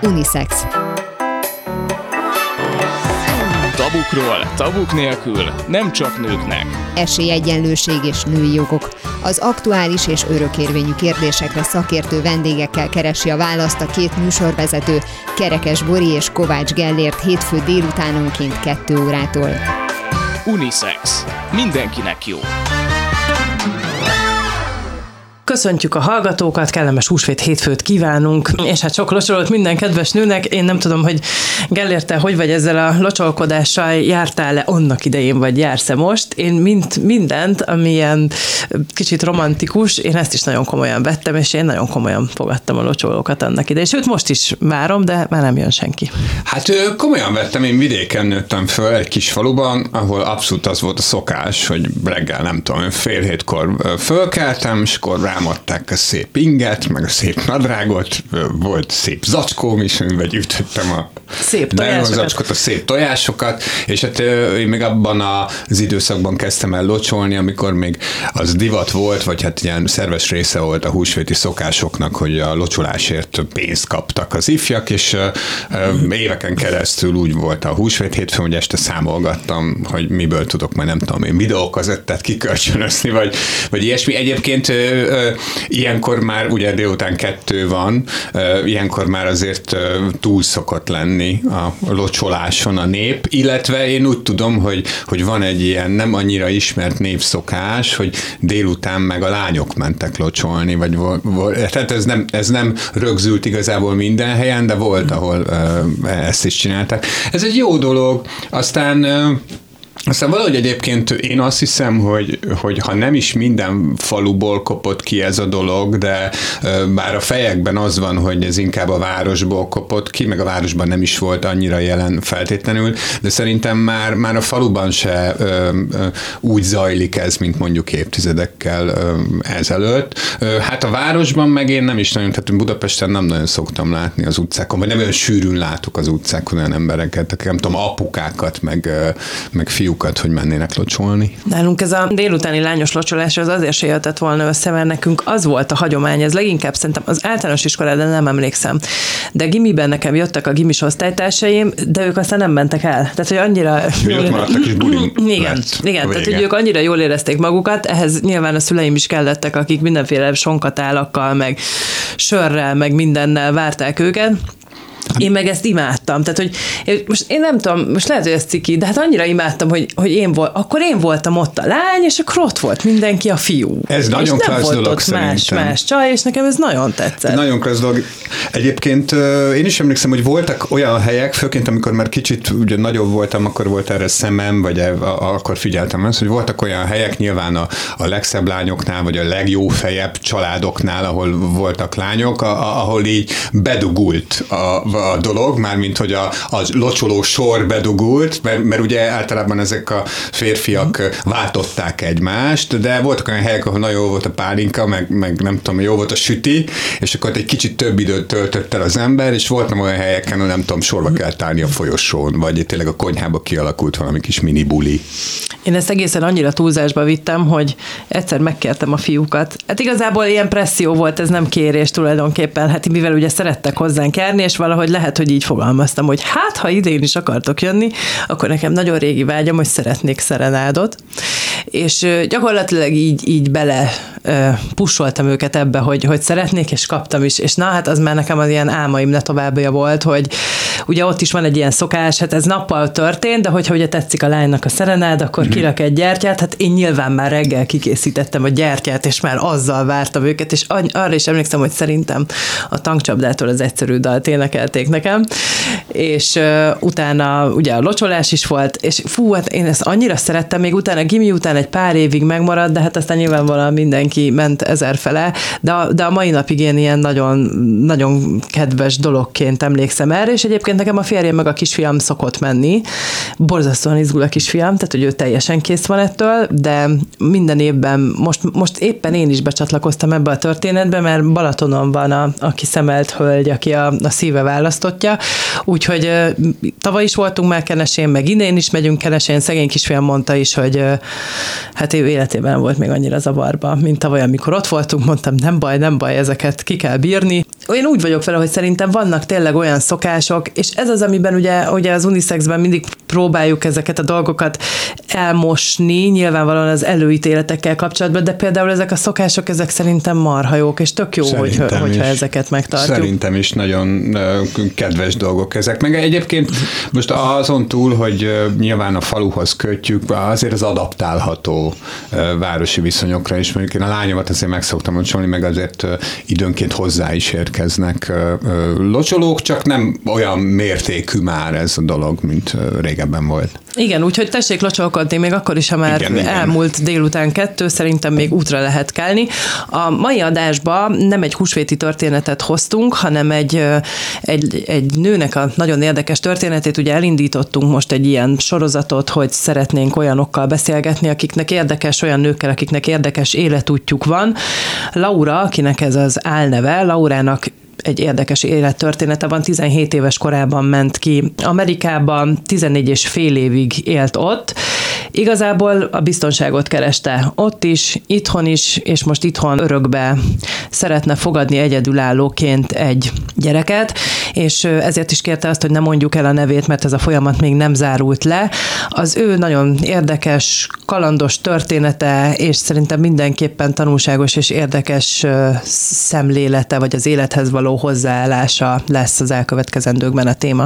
Unisex. Tabukról, tabuk nélkül, nem csak nőknek. Esélyegyenlőség és női jogok. Az aktuális és örökérvényű kérdésekre szakértő vendégekkel keresi a választ a két műsorvezető, Kerekes Bori és Kovács Gellért hétfő délutánonként 2 órától. Unisex. Mindenkinek jó. Köszöntjük a hallgatókat, kellemes húsvét hétfőt kívánunk, és hát sok locsolót minden kedves nőnek. Én nem tudom, hogy Gellért, te hogy vagy ezzel a locsolkodással, jártál-e annak idején, vagy jársz-e most? Én mindent, ami ilyen kicsit romantikus, én ezt is nagyon komolyan vettem, és én nagyon komolyan fogadtam a locsolókat annak idején. Sőt, most is várom, de már nem jön senki. Hát komolyan vettem, én vidéken nőttem föl, egy kis faluban, ahol abszolút az volt a szokás, hogy reggel, nem tudom, 6:30 fölkeltem, és akkor rámadták a szép inget, meg a szép nadrágot, volt szép zacskóm is, amiben ütöttem a szép tojásokat. A szép tojásokat, és hát én még abban az időszakban kezdtem el locsolni, amikor még az divat volt, vagy hát ilyen szerves része volt a húsvéti szokásoknak, hogy a locsolásért pénzt kaptak az ifjak, és éveken keresztül úgy volt a húsvét hétfőn, hogy este számolgattam, hogy miből tudok majd, nem tudom én, videókazettát kikölcsönözni, vagy ilyesmi. Egyébként ilyenkor már ugye délután 2 van, ilyenkor már azért túl szokott lenni a locsoláson a nép, illetve én úgy tudom, hogy van egy ilyen nem annyira ismert népszokás, hogy délután meg a lányok mentek locsolni, tehát ez nem rögzült igazából minden helyen, de volt, ahol ezt is csinálták. Ez egy jó dolog, aztán valahogy egyébként én azt hiszem, hogy ha nem is minden faluból kopott ki ez a dolog, de bár a fejekben az van, hogy ez inkább a városból kopott ki, meg a városban nem is volt annyira jelen feltétlenül, de szerintem már a faluban se úgy zajlik ez, mint mondjuk évtizedekkel ezelőtt. Hát a városban meg én nem is nagyon, tehát Budapesten nem nagyon szoktam látni az utcákon, vagy nem olyan sűrűn látok az utcákon olyan embereket, nem tudom, apukákat, meg fiúkat, hogy mennének locsolni. Nálunk ez a délutáni lányos locsolás az azért se jöhetett volna össze, mert nekünk az volt a hagyomány, ez leginkább szerintem az általános iskolában nem emlékszem, de gimiben nekem jöttek a gimis osztálytársaim, de ők aztán nem mentek el. Tehát, hogy annyira... Ott maradtak is bulin. Igen, tehát, hogy ők annyira jól érezték magukat, ehhez nyilván a szüleim is kellettek, akik mindenféle sonkatálakkal, meg sörrel, meg mindennel várták őket. Én meg ezt imádtam. Tehát, hogy most én nem tudom, most lehet, hogy ez ciki, de hát annyira imádtam, hogy akkor én voltam ott a lány, és akkor ott volt mindenki a fiú. Ez nagyon klassz dolog szerintem. Más csaj, és nekem ez nagyon tetszett. Nagyon klassz dolog. Egyébként én is emlékszem, hogy voltak olyan helyek, főként amikor már kicsit ugye nagyobb voltam, akkor volt erre szemem, vagy akkor figyeltem ezt, hogy voltak olyan helyek, nyilván a legszebb lányoknál, vagy a legjófejebb családoknál, ahol voltak lányok, ahol így bedugult a dolog, mármint hogy a locsoló sor bedugult, mert ugye általában ezek a férfiak váltották egymást, de voltak olyan helyek, ahol nagyon jó volt a pálinka, meg nem tudom, jó volt a süti, és akkor egy kicsit több időt töltött el az ember, és voltam olyan helyeken, ahol nem tudom, sorba kellett állni a folyosón, vagy tényleg a konyhába kialakult valami kis mini buli. Én ezt egészen annyira túlzásba vittem, hogy egyszer megkértem a fiúkat. Hát igazából ilyen presszió volt, ez nem kérés tulajdonképpen, hát mivel ugye szerettek hozzánk járni, és valahogy lehet, hogy így fogalmaztam, hogy hát, ha idén is akartok jönni, akkor nekem nagyon régi vágyam, hogy szeretnék szerenádot, és gyakorlatilag így bele pusoltam őket ebbe, hogy szeretnék, és kaptam is, és na, hát az már nekem az ilyen álmaim ne továbbja volt, hogy ugye ott is van egy ilyen szokás, hát ez nappal történt, de hogyha ugye tetszik a lánynak a szerenád, akkor kirak egy gyertyát, hát én nyilván már reggel kikészítettem a gyertyát, és már azzal vártam őket, és arra is emlékszem, hogy szerintem a Tankcsapdától az Egyszerű dalt énekelték nekem, és utána ugye a locsolás is volt, és hát én ezt annyira szerettem, még utána gimi után egy pár évig megmaradt, de hát aztán nyilvánvalóan mindenki ment ezerfele, de a mai napig én ilyen nagyon, nagyon kedves dologként emlékszem erre, és egyébként nekem a férjem meg a kisfiam szokott menni, borzasztóan izgul a kisfiam, tehát hogy ő teljesen kész van ettől, de minden évben, most éppen én is becsatlakoztam ebbe a történetbe, mert Balatonon van a kiszemelt hölgy, aki a szíve választottja, úgyhogy tavaly is voltunk már Kenesén, meg idén is megyünk Kenesén, szegény kisfiam mondta is, hogy hát ő életében nem volt még annyira zavarba, mint tavaly, amikor ott voltunk, mondtam, nem baj, ezeket ki kell bírni. Én úgy vagyok vele, hogy szerintem vannak tényleg olyan szokások, és ez az, amiben ugye az unisexben mindig próbáljuk ezeket a dolgokat elmosni, nyilvánvalóan az előítéletekkel kapcsolatban, de például ezek a szokások, ezek szerintem marha jók, és tök jó, hogyha ezeket megtartjuk. Szerintem is nagyon kedves dolgok ezek. Meg egyébként most azon túl, hogy nyilván a faluhoz kötjük, azért az adaptálható városi viszonyokra is. Mondjuk én a lányomat azért meg szoktam locsolni, meg azért időnként hozzá is érkeznek locsolók, csak nem olyan mértékű már ez a dolog, mint régebben volt. Igen, úgyhogy tessék locsolkodni, még akkor is, ha már elmúlt délután 2, szerintem még útra lehet kelni. A mai adásban nem egy húsvéti történetet hoztunk, hanem egy nőnek a nagyon érdekes történetét. Ugye elindítottunk most egy ilyen sorozatot, hogy szeretnénk olyanokkal beszélgetni, akiknek érdekes, olyan nőkkel, akiknek érdekes életútjuk van. Laura, akinek ez az álneve, Laurának egy érdekes élettörténete van, 17 éves korában ment ki Amerikában, 14 és fél évig élt ott. Igazából a biztonságot kereste ott is, itthon is, és most itthon örökbe szeretne fogadni egyedülállóként egy gyereket, és ezért is kérte azt, hogy ne mondjuk el a nevét, mert ez a folyamat még nem zárult le. Az ő nagyon érdekes, kalandos története, és szerintem mindenképpen tanulságos és érdekes szemlélete, vagy az élethez való hozzáállása lesz az elkövetkezendőkben a téma.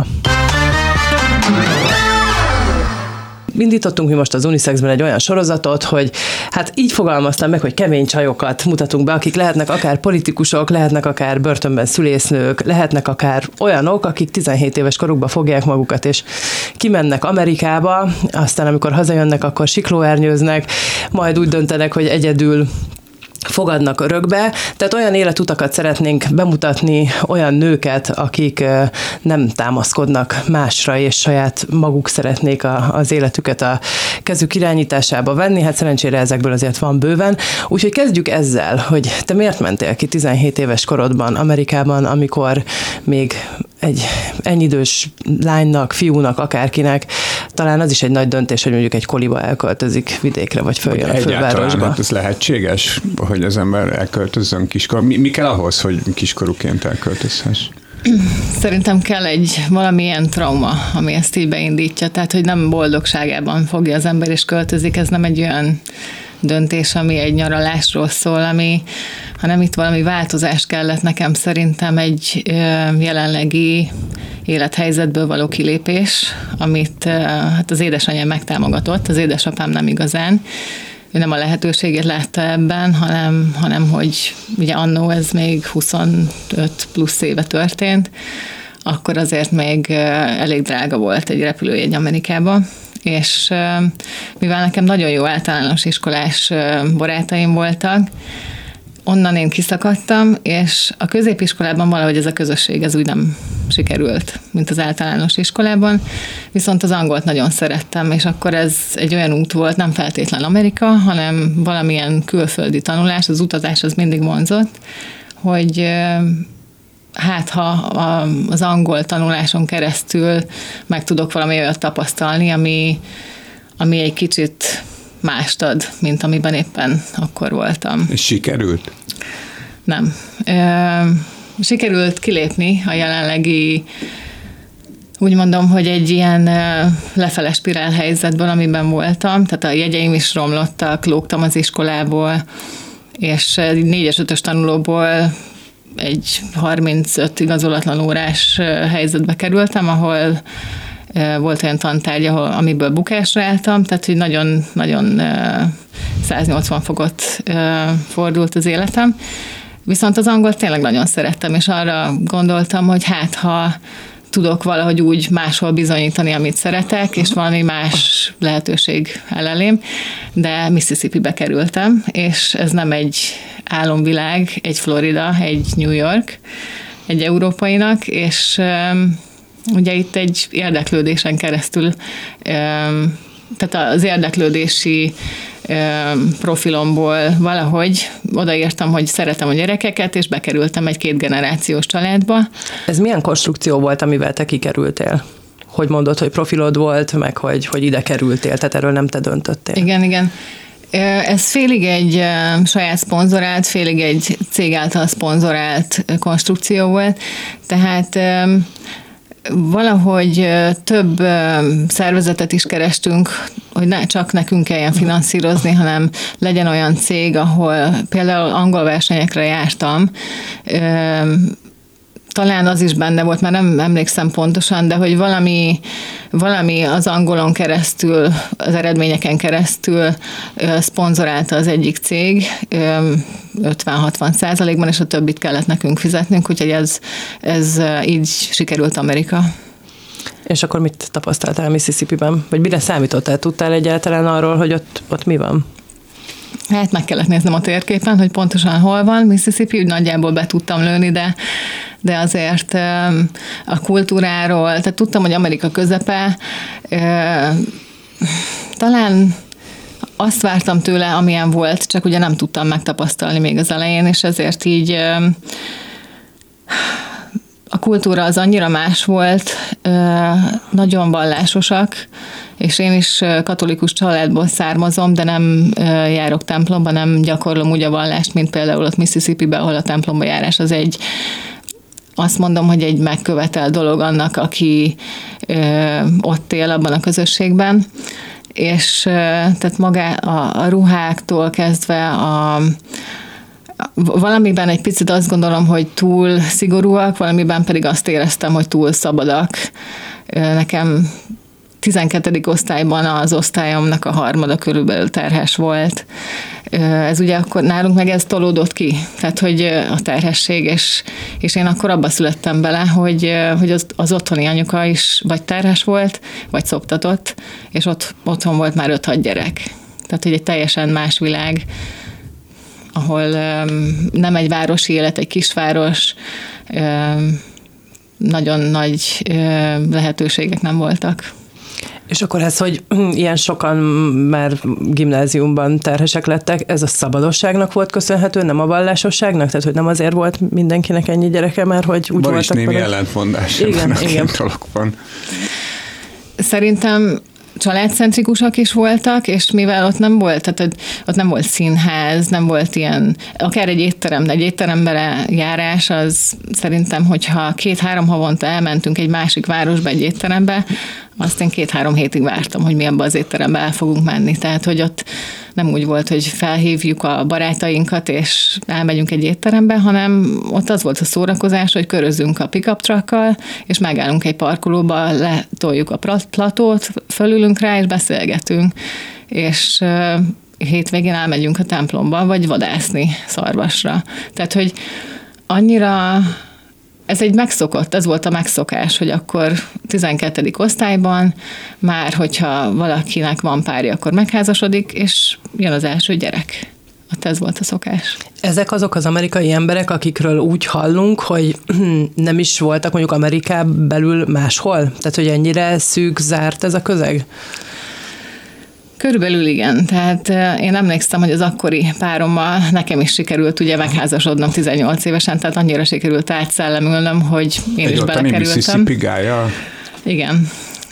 Indítottunk mi most az Unisexben egy olyan sorozatot, hogy hát így fogalmaztam meg, hogy kemény csajokat mutatunk be, akik lehetnek akár politikusok, lehetnek akár börtönben szülésznők, lehetnek akár olyanok, akik 17 éves korukba fogják magukat, és kimennek Amerikába, aztán amikor hazajönnek, akkor siklóernyőznek, majd úgy döntenek, hogy egyedül fogadnak örökbe, tehát olyan életutakat szeretnénk bemutatni, olyan nőket, akik nem támaszkodnak másra, és saját maguk szeretnék az életüket a kezük irányításába venni, hát szerencsére ezekből azért van bőven. Úgyhogy kezdjük ezzel, hogy te miért mentél ki 17 éves korodban Amerikában, amikor még egy ennyiidős lánynak, fiúnak, akárkinek, talán az is egy nagy döntés, hogy mondjuk egy koliba elköltözik vidékre, vagy följön a fővárosba. Hát ez lehetséges, hogy az ember elköltözzön kiskorú. Mi kell ahhoz, hogy kiskorúként elköltözhess? Szerintem kell egy valamilyen trauma, ami ezt így beindítja, tehát hogy nem boldogságában fogja az ember és költözik, ez nem egy olyan döntés, ami egy nyaralásról szól, hanem itt valami változás kellett nekem szerintem egy jelenlegi élethelyzetből való kilépés, amit hát az édesanyám megtámogatott, az édesapám nem igazán. Ő nem a lehetőségét látta ebben, hanem hogy ugye annó ez még 25 plusz éve történt, akkor azért még elég drága volt egy repülőjegy Amerikába, és mivel nekem nagyon jó általános iskolás barátaim voltak, onnan én kiszakadtam, és a középiskolában valahogy ez a közösség ez úgy nem sikerült, mint az általános iskolában, viszont az angolt nagyon szerettem, és akkor ez egy olyan út volt, nem feltétlen Amerika, hanem valamilyen külföldi tanulás, az utazás az mindig vonzott, hogy hát ha az angol tanuláson keresztül meg tudok valami olyat tapasztalni, ami egy kicsit mást ad, mint amiben éppen akkor voltam. És sikerült? Nem. Sikerült kilépni a jelenlegi, úgy mondom, hogy egy ilyen lefele spirál helyzetből, amiben voltam, tehát a jegyeim is romlottak, lógtam az iskolából, és 4-es 5-ös tanulóból egy 35 igazolatlan órás helyzetbe kerültem, ahol volt olyan tantárgy, amiből bukásra álltam, tehát hogy nagyon 180 fokot fordult az életem. Viszont az angolt tényleg nagyon szerettem, és arra gondoltam, hogy hát ha tudok valahogy úgy máshol bizonyítani, amit szeretek, és valami más lehetőség áll elém, de Mississippibe kerültem, és ez nem egy álomvilág, egy Florida, egy New York, egy európainak, és ugye itt egy érdeklődésen keresztül, tehát az érdeklődési profilomból valahogy odaírtam, hogy szeretem a gyerekeket, és bekerültem egy 2 generációs családba. Ez milyen konstrukció volt, amivel te kikerültél? Hogy mondod, hogy profilod volt, meg hogy ide kerültél, tehát erről nem te döntöttél. Igen. Ez félig egy saját szponzorált, félig egy cég által szponzorált konstrukció volt, tehát valahogy több szervezetet is kerestünk, hogy ne csak nekünk kelljen finanszírozni, hanem legyen olyan cég, ahol például angol versenyekre jártam, talán az is benne volt, már nem emlékszem pontosan, de hogy valami az angolon keresztül, az eredményeken keresztül szponzorálta az egyik cég 50-60%-ban, és a többit kellett nekünk fizetnünk, úgyhogy ez így sikerült Amerika. És akkor mit tapasztaltál Mississippiben? Vagy mire számítottál? Tudtál egyáltalán arról, hogy ott mi van? Hát meg kellett néznem a térképen, hogy pontosan hol van Mississippi, úgy nagyjából be tudtam lőni, de azért a kultúráról, tehát tudtam, hogy Amerika közepe, talán azt vártam tőle, amilyen volt, csak ugye nem tudtam megtapasztalni még az elején, és ezért így a kultúra az annyira más volt, nagyon vallásosak, és én is katolikus családból származom, de nem járok templomba, nem gyakorlom úgy a vallást, mint például ott Mississippiben, ahol a templomba járás az azt mondom, hogy egy megkövetelt dolog annak, aki ott él abban a közösségben, és tehát maga a ruháktól kezdve valamiben egy picit azt gondolom, hogy túl szigorúak, valamiben pedig azt éreztem, hogy túl szabadak. Nekem 12. osztályban az osztályomnak a harmada körülbelül terhes volt. Ez ugye akkor nálunk meg ez tolódott ki, tehát hogy a terhesség, és én akkor abba születtem bele, hogy az otthoni anyuka is vagy terhes volt, vagy szoptatott, és otthon volt már 5-6 gyerek. Tehát, hogy egy teljesen más világ, ahol nem egy városi élet, egy kisváros, nagyon nagy lehetőségek nem voltak. És akkor ez, hogy ilyen sokan már gimnáziumban terhesek lettek, ez a szabadosságnak volt köszönhető, nem a vallásosságnak? Tehát, hogy nem azért volt mindenkinek ennyi gyereke, mert hogy úgy voltak. Van is némi ellentmondás ebben a két dologban. Szerintem családcentrikusak is voltak, és mivel ott nem volt, tehát ott nem volt színház, nem volt ilyen, akár egy étterembe járás, az szerintem, hogyha 2-3 havonta elmentünk egy másik városba egy étterembe, azt én 2-3 hétig vártam, hogy mi abba az étterembe el fogunk menni. Tehát, hogy ott nem úgy volt, hogy felhívjuk a barátainkat, és elmegyünk egy étterembe, hanem ott az volt a szórakozás, hogy körözzünk a pick-up truckkal, és megállunk egy parkolóba, letoljuk a platót, fölülünk rá, és beszélgetünk. És hétvégén elmegyünk a templomba, vagy vadászni szarvasra. Tehát, hogy annyira... Ez volt a megszokás, hogy akkor 12. osztályban már, hogyha valakinek van párja, akkor megházasodik, és jön az első gyerek. Ott ez volt a szokás. Ezek azok az amerikai emberek, akikről úgy hallunk, hogy nem is voltak mondjuk Amerikán belül máshol? Tehát, hogy ennyire szűk, zárt ez a közeg? Körülbelül igen. Tehát én emlékszem, hogy az akkori párommal nekem is sikerült ugye megházasodnom 18 évesen, tehát annyira sikerült átszellemülnöm, hogy én is belekerültem. Mississippi gája. Igen.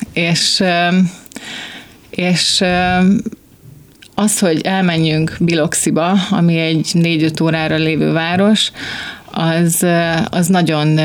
És az, hogy elmenjünk Biloxiba, ami egy 4-5 órára lévő város, az nagyon...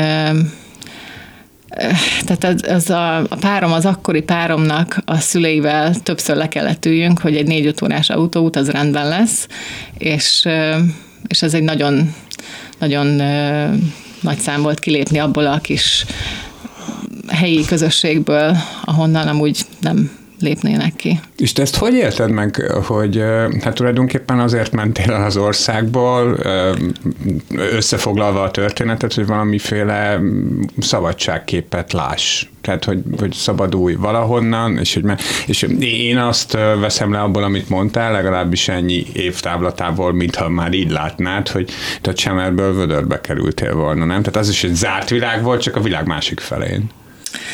Tehát a párom, az akkori páromnak a szüleivel többször le kellett üljünk, hogy egy 4-5 órás autóút az rendben lesz, és ez egy nagyon, nagyon nagy szám volt kilépni abból a kis helyi közösségből, ahonnan amúgy nem lépnének ki. És te ezt hogy élted meg, hogy hát tulajdonképpen azért mentél el az országból, összefoglalva a történetet, hogy valamiféle szabadságképet láss. Tehát, hogy szabadulj valahonnan, és én azt veszem le abból, amit mondtál, legalábbis ennyi évtávlatából, mintha már így látnád, hogy te a csemerből vödörbe kerültél volna, nem? Tehát az is egy zárt világ volt, csak a világ másik felén.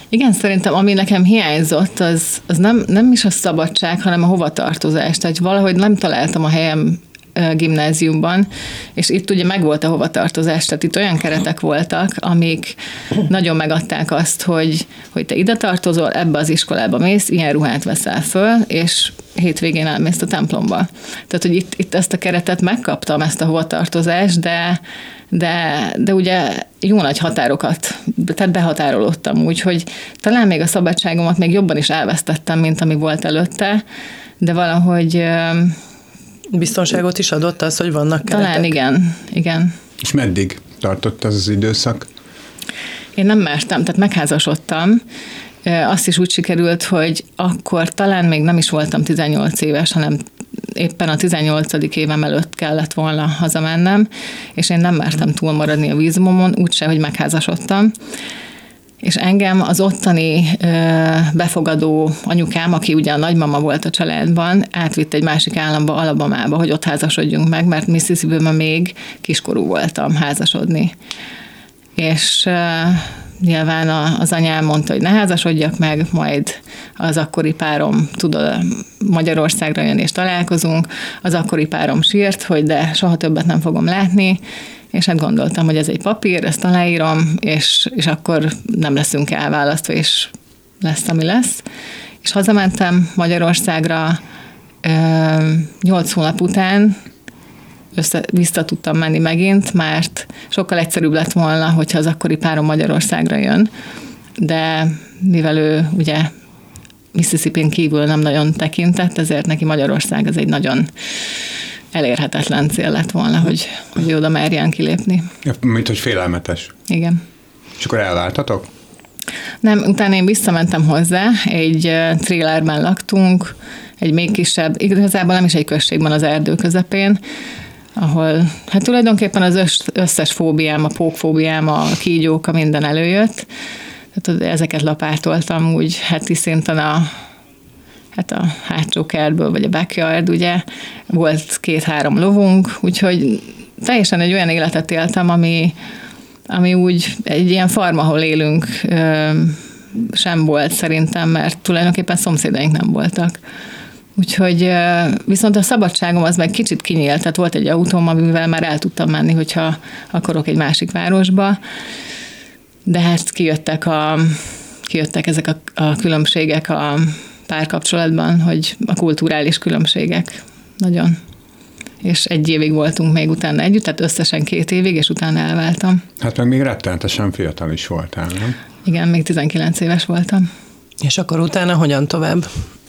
Igen, szerintem ami nekem hiányzott, az nem is a szabadság, hanem a hovatartozás. Tehát valahogy nem találtam a helyem gimnáziumban, és itt ugye megvolt a hovatartozás, tehát itt olyan keretek voltak, amik nagyon megadták azt, hogy te ide tartozol, ebbe az iskolába mész, ilyen ruhát veszel föl, és hétvégén elmész a templomba. Tehát, hogy itt ezt a keretet megkaptam, ezt a hovatartozást, de ugye jó nagy határokat, tehát behatárolódtam úgy, hogy talán még a szabadságomat még jobban is elvesztettem, mint ami volt előtte, de valahogy biztonságot is adott az, hogy vannak keretek? Talán igen. És meddig tartott az időszak? Én nem mertem, tehát megházasodtam. Azt is úgy sikerült, hogy akkor talán még nem is voltam 18 éves, hanem éppen a 18. évem előtt kellett volna hazamennem, és én nem mertem túlmaradni a vízumomon, úgyse, hogy megházasodtam. És engem az ottani befogadó anyukám, aki ugye a nagymama volt a családban, átvitt egy másik államba, Alabamába, hogy ott házasodjunk meg, mert Mississippiben még kiskorú voltam házasodni. És nyilván az anyám mondta, hogy ne házasodjak meg, majd az akkori párom tud Magyarországra jönni, és találkozunk. Az akkori párom sírt, hogy de soha többet nem fogom látni, és hát gondoltam, hogy ez egy papír, ezt aláírom, és akkor nem leszünk elválasztva, és lesz, ami lesz. És hazamentem Magyarországra 8 hónap után, vissza tudtam menni megint, mert sokkal egyszerűbb lett volna, hogyha az akkori párom Magyarországra jön, de mivel ő ugye Mississippin kívül nem nagyon tekintett, ezért neki Magyarország az egy nagyon elérhetetlen cél lett volna, hogy oda merjen kilépni. Mint hogy félelmetes. Igen. És akkor elváltatok? Nem, utána én visszamentem hozzá, egy trélerben laktunk, egy még kisebb, igazából nem is egy községben, az erdő közepén, ahol hát tulajdonképpen az összes fóbiám, a pókfóbiám, a kígyók, a minden előjött. Tehát ezeket lapátoltam úgy heti szinten a hátsó kertből, vagy a backyard, ugye, volt 2-3 lovunk, úgyhogy teljesen egy olyan életet éltem, ami úgy egy ilyen farm, ahol élünk, sem volt szerintem, mert tulajdonképpen szomszédaink nem voltak. Úgyhogy viszont a szabadságom az meg kicsit kinyílt, tehát volt egy autóm, amivel már el tudtam menni, hogyha akarok egy másik városba, de hát kijöttek ezek a különbségek a párkapcsolatban, hogy a kulturális különbségek nagyon. És 1 évig voltunk még utána együtt, tehát összesen 2 évig, és utána elváltam. Hát meg még rettenetesen fiatal is voltál, nem? Igen, még 19 éves voltam. És akkor utána hogyan tovább?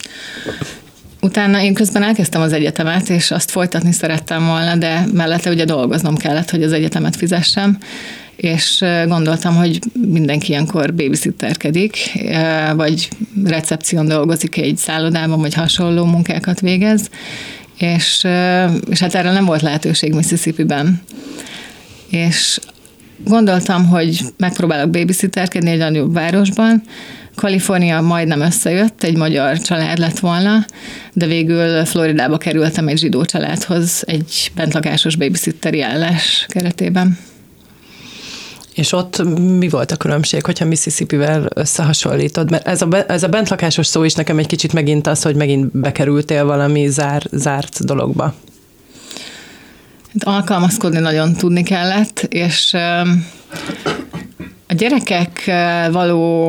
Utána én közben elkezdtem az egyetemet, és azt folytatni szerettem volna, de mellette ugye dolgoznom kellett, hogy az egyetemet fizessem, és gondoltam, hogy mindenki ilyenkor babysitterkedik, vagy recepción dolgozik egy szállodában, vagy hasonló munkákat végez, és hát erre nem volt lehetőség Mississippiben. És gondoltam, hogy megpróbálok babysitterkedni egy nagyobb városban. Kalifornia majdnem összejött, egy magyar család lett volna, de végül Floridába kerültem egy zsidó családhoz egy bentlakásos babysitteri állás keretében. És ott mi volt a különbség, hogyha Mississippivel összehasonlítod? Mert ez a bentlakásos szó is nekem egy kicsit megint az, hogy megint bekerültél valami zárt dologba. Alkalmazkodni nagyon tudni kellett, és a gyerekek való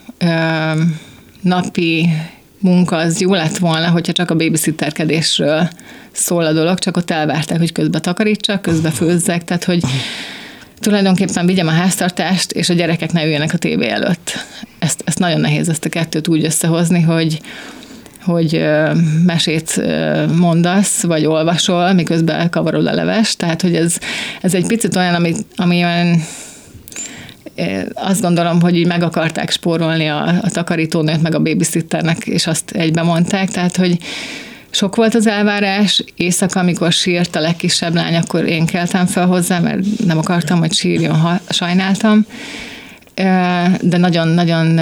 napi munka az jó lett volna, hogyha csak a babysitterkedésről szól a dolog, csak ott elvárták, hogy közben takarítsak, közben főzzek, tehát hogy tulajdonképpen vigyem a háztartást, és a gyerekek ne üljenek a tévé előtt. Ezt nagyon nehéz ezt a kettőt úgy összehozni, hogy mesét mondasz, vagy olvasol, miközben kavarod a levest. Tehát, hogy ez egy picit olyan, ami olyan, azt gondolom, hogy így meg akarták spórolni a takarítónőt, meg a babysitternek, és azt egybe mondták. Tehát, hogy sok volt az elvárás. Éjszaka, amikor sírt a legkisebb lány, akkor én keltem fel hozzá, mert nem akartam, hogy sírjon, sajnáltam. De nagyon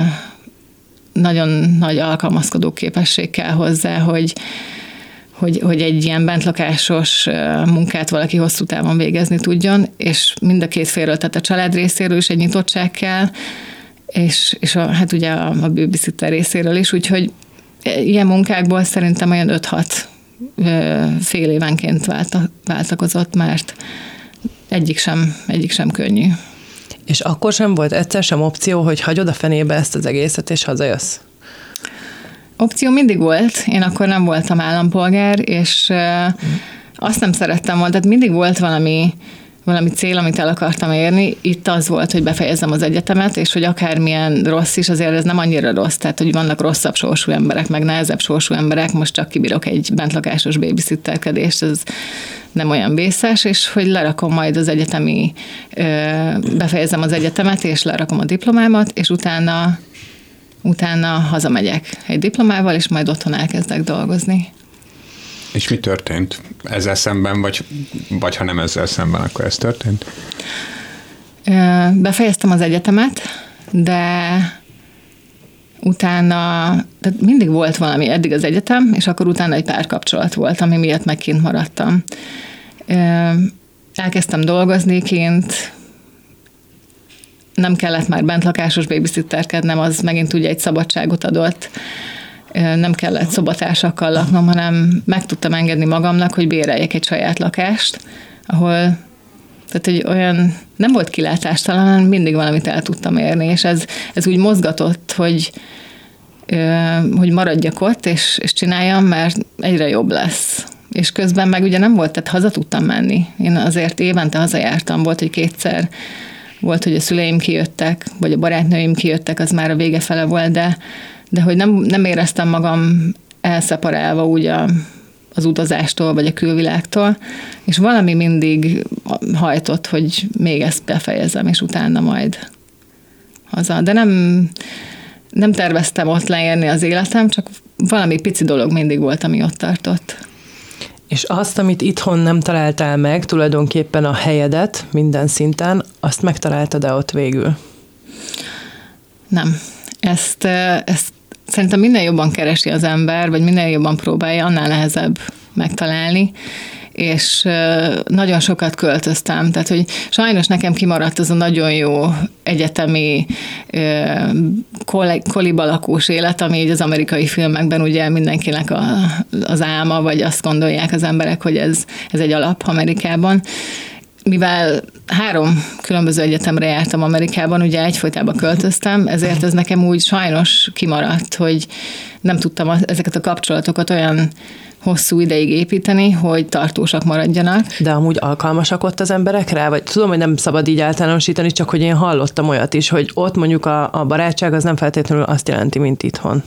nagy alkalmazkodó képesség kell hozzá, hogy egy ilyen bentlakásos munkát valaki hosszú távon végezni tudjon, és mind a két félről, tehát a család részéről is egy nyitottság kell, és hát ugye a babysitter részéről is, úgyhogy ilyen munkákból szerintem olyan 5-6 fél évenként váltakozott, mert egyik sem könnyű. És akkor sem volt egyszer sem opció, hogy hagyod a fenébe ezt az egészet, és hazajössz? Opció mindig volt. Én akkor nem voltam állampolgár, és azt nem szerettem volna. Tehát mindig volt valami cél, amit el akartam érni. Itt az volt, hogy befejezzem az egyetemet, és hogy akármilyen rossz is, azért ez nem annyira rossz. Tehát, hogy vannak rosszabb sorsú emberek, meg nehezebb sorsú emberek. Most csak kibírok egy bentlakásos babysitterkedést, ez nem olyan vészes, és hogy lerakom majd az egyetemi, befejezem az egyetemet, és lerakom a diplomámat, és utána hazamegyek egy diplomával, és majd otthon elkezdek dolgozni. És mi történt? Ezzel szemben, vagy ha nem ezzel szemben, akkor ez történt? Befejeztem az egyetemet, de utána, tehát mindig volt valami, eddig az egyetem, és akkor utána egy párkapcsolat volt, ami miatt meg kint maradtam. Elkezdtem dolgozni kint, nem kellett már bentlakásos babysitterkednem, az megint ugye egy szabadságot adott. Nem kellett szobatársakkal laknom, hanem meg tudtam engedni magamnak, hogy béreljek egy saját lakást, ahol tehát, hogy olyan nem volt kilátástalan, hanem mindig valamit el tudtam érni, és ez úgy mozgatott, hogy maradjak ott, és csináljam, mert egyre jobb lesz. És közben meg ugye nem volt, tehát haza tudtam menni. Én azért évente hazajártam, volt, hogy 2-szer, volt, hogy a szüleim kijöttek, vagy a barátnőim kijöttek, az már a vége fele volt, de hogy nem éreztem magam elszeparálva úgy az utazástól, vagy a külvilágtól, és valami mindig hajtott, hogy még ezt befejezem, és utána majd haza. De nem terveztem ott leérni az életem, csak valami pici dolog mindig volt, ami ott tartott. És azt, amit itthon nem találtál meg, tulajdonképpen a helyedet minden szinten, azt megtaláltad-e ott végül? Nem. Ezt szerintem minél jobban keresi az ember, vagy minél jobban próbálja, annál nehezebb megtalálni, és nagyon sokat költöztem, tehát hogy sajnos nekem kimaradt az a nagyon jó egyetemi kolibalakós élet, ami így az amerikai filmekben ugye mindenkinek az álma, vagy azt gondolják az emberek, hogy ez egy alap Amerikában. Mivel 3 különböző egyetemre jártam Amerikában, ugye egyfolytában költöztem, ezért ez nekem úgy sajnos kimaradt, hogy nem tudtam ezeket a kapcsolatokat olyan hosszú ideig építeni, hogy tartósak maradjanak. De amúgy alkalmasak ott az emberek rá? Vagy tudom, hogy nem szabad így általánosítani, csak hogy én hallottam olyat is, hogy ott mondjuk a barátság az nem feltétlenül azt jelenti, mint itthon.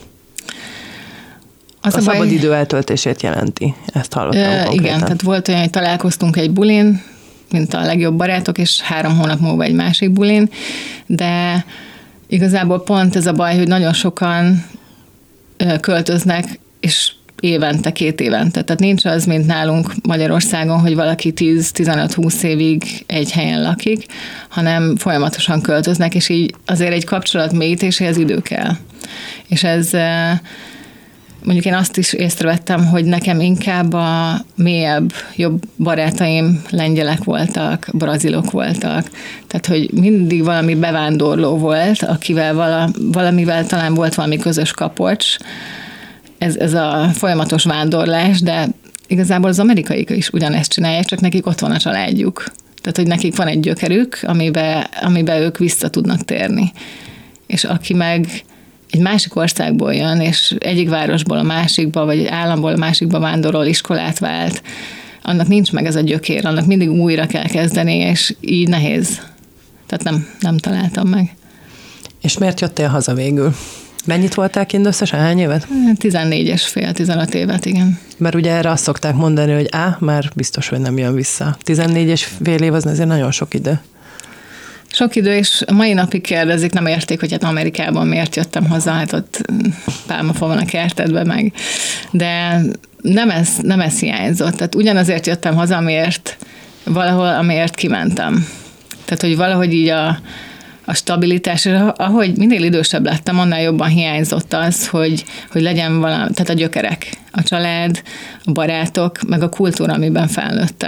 A szabad idő eltöltését jelenti. Ezt hallottam konkrétan. Igen, tehát volt olyan, hogy találkoztunk egy bulin, mint a legjobb barátok, és 3 hónap múlva egy másik bulin, de igazából pont ez a baj, hogy nagyon sokan költöznek, és évente, 2 évente. Tehát nincs az, mint nálunk Magyarországon, hogy valaki 10-15-20 évig egy helyen lakik, hanem folyamatosan költöznek, és így azért egy kapcsolat mélyítéséhez idő kell. És ez mondjuk én azt is észrevettem, hogy nekem inkább a mélyebb, jobb barátaim lengyelek voltak, brazilok voltak. Tehát, hogy mindig valami bevándorló volt, akivel valamivel talán volt valami közös kapocs. Ez a folyamatos vándorlás, de igazából az amerikaiak is ugyanezt csinálják, csak nekik ott van a családjuk. Tehát, hogy nekik van egy gyökerük, amiben ők vissza tudnak térni. És aki meg egy másik országból jön, és egyik városból a másikba, vagy egy államból a másikba vándorol, iskolát vált, annak nincs meg ez a gyökér, annak mindig újra kell kezdeni, és így nehéz. Tehát nem találtam meg. És miért jöttél haza végül? Mennyit voltál kint összesen? Hány évet? 14,5-15 évet, igen. Mert ugye erre azt szokták mondani, hogy már biztos, hogy nem jön vissza. 14,5 év az azért nagyon sok idő. Sok idő, és a mai napig kérdezik, nem érték, hogy hát Amerikában miért jöttem haza, hát ott pálmafa van a kertedben meg. De nem ez hiányzott. Tehát ugyanazért jöttem haza, amiért kimentem. Tehát, hogy valahogy így a stabilitás, és ahogy minél idősebb lettem, annál jobban hiányzott az, hogy legyen valami, tehát a gyökerek, a család, a barátok, meg a kultúra, amiben felnőttem.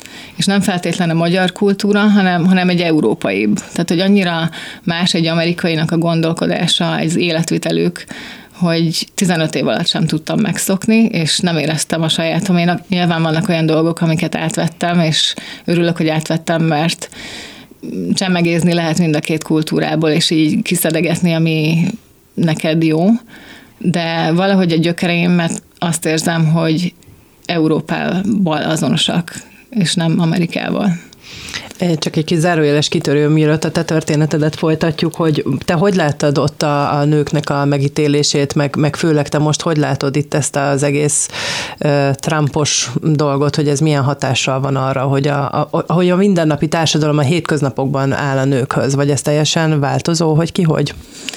és nem feltétlenül a magyar kultúra, hanem egy európaibb. Tehát, hogy annyira más egy amerikainak a gondolkodása, az életvitelük, hogy 15 év alatt sem tudtam megszokni, és nem éreztem a sajátoménak. Nyilván vannak olyan dolgok, amiket átvettem, és örülök, hogy átvettem, mert csemegézni lehet mind a két kultúrából, és így kiszedegetni, ami neked jó. De valahogy a gyökereimet azt érzem, hogy Európával azonosak, és nem Amerikával. Csak egy kis zárójeles kitörő, mielőtt a te történetedet folytatjuk, hogy te hogy láttad ott a nőknek a megítélését, meg főleg te most hogy látod itt ezt az egész Trumpos dolgot, hogy ez milyen hatással van arra, hogy a mindennapi társadalom a hétköznapokban áll a nőkhöz, vagy ez teljesen változó, hogy ki hogy?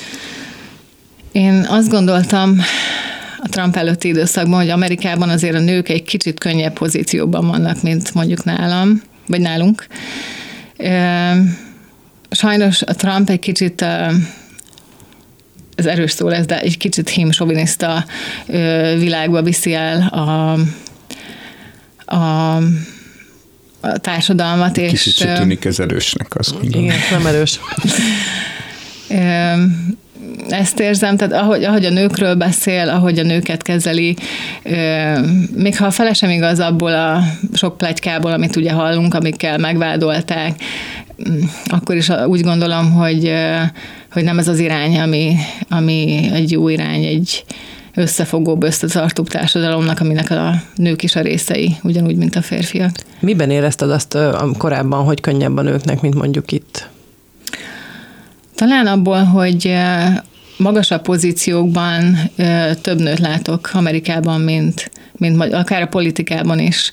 Én azt gondoltam a Trump előtti időszakban, hogy Amerikában azért a nők egy kicsit könnyebb pozícióban vannak, mint mondjuk nálam, vagy nálunk. Sajnos a Trump egy kicsit, ez erős szó lesz, de egy kicsit hímsoviniszta világba viszi el a társadalmat. Kicsit se tűnik ez erősnek, azt gondolom. Igen, nem erős. Ezt érzem, tehát ahogy a nőkről beszél, ahogy a nőket kezeli, még ha a fele sem igaz abból a sok pletykából, amit ugye hallunk, amikkel megvádolták, akkor is úgy gondolom, hogy nem ez az irány, ami egy jó irány, egy összefogóbb, összetartóbb társadalomnak, aminek a nők is a részei, ugyanúgy, mint a férfiak. Miben érezted azt korábban, hogy könnyebb a nőknek, mint mondjuk itt? Talán abból, hogy magasabb pozíciókban több nőt látok Amerikában, mint akár a politikában is.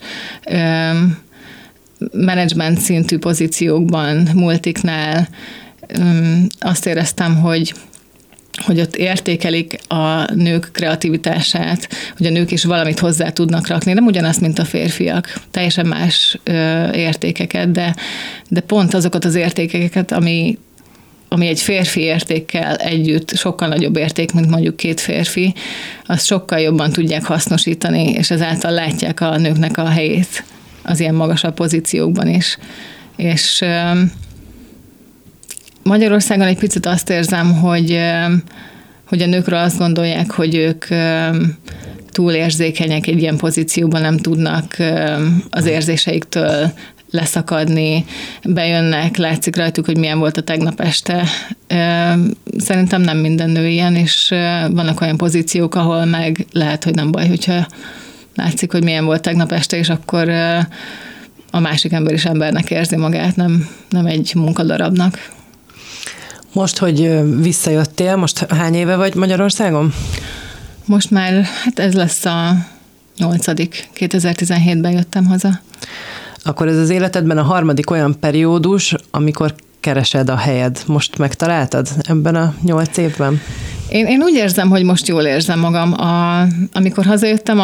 Menedzsment szintű pozíciókban, multiknál azt éreztem, hogy ott értékelik a nők kreativitását, hogy a nők is valamit hozzá tudnak rakni. Nem ugyanazt, mint a férfiak. Teljesen más értékeket, de pont azokat az értékeket, ami egy férfi értékkel együtt sokkal nagyobb érték, mint mondjuk két férfi, azt sokkal jobban tudják hasznosítani, és ezáltal látják a nőknek a helyét az ilyen magasabb pozíciókban is. És Magyarországon egy picit azt érzem, hogy a nőkről azt gondolják, hogy ők túl érzékenyek egy ilyen pozícióban, nem tudnak az érzéseiktől leszakadni, bejönnek, látszik rajtuk, hogy milyen volt a tegnap este. Szerintem nem minden nő ilyen, és vannak olyan pozíciók, ahol meg lehet, hogy nem baj, hogyha látszik, hogy milyen volt tegnap este, és akkor a másik ember is embernek érzi magát, nem egy munkadarabnak. Most, hogy visszajöttél, most hány éve vagy Magyarországon? Most már, ez lesz a 8. 2017-ben jöttem haza. Akkor ez az életedben a harmadik olyan periódus, amikor keresed a helyed. Most megtaláltad ebben a 8 évben? Én úgy érzem, hogy most jól érzem magam. Amikor hazajöttem,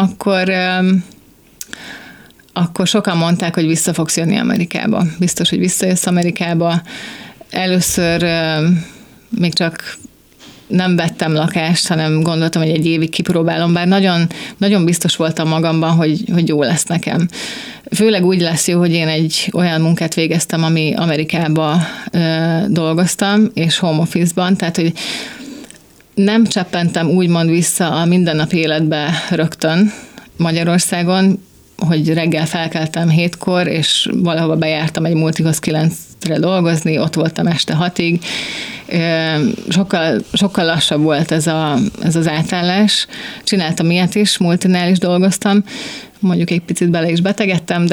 akkor sokan mondták, hogy vissza fogsz jönni Amerikába. Biztos, hogy visszajössz Amerikába. Először még csak nem vettem lakást, hanem gondoltam, hogy egy évig kipróbálom, bár nagyon, nagyon biztos voltam magamban, hogy jó lesz nekem. Főleg úgy lesz jó, hogy én egy olyan munkát végeztem, ami Amerikába dolgoztam, és home office-ban, tehát, hogy nem cseppentem úgymond vissza a mindennapi életbe rögtön Magyarországon, hogy reggel felkeltem 7-kor, és valahova bejártam egy multihoz 9-re dolgozni, ott voltam este 6-ig. Sokkal lassabb volt ez az átállás. Csináltam ilyet is, multinál is dolgoztam, mondjuk egy picit bele is betegedtem,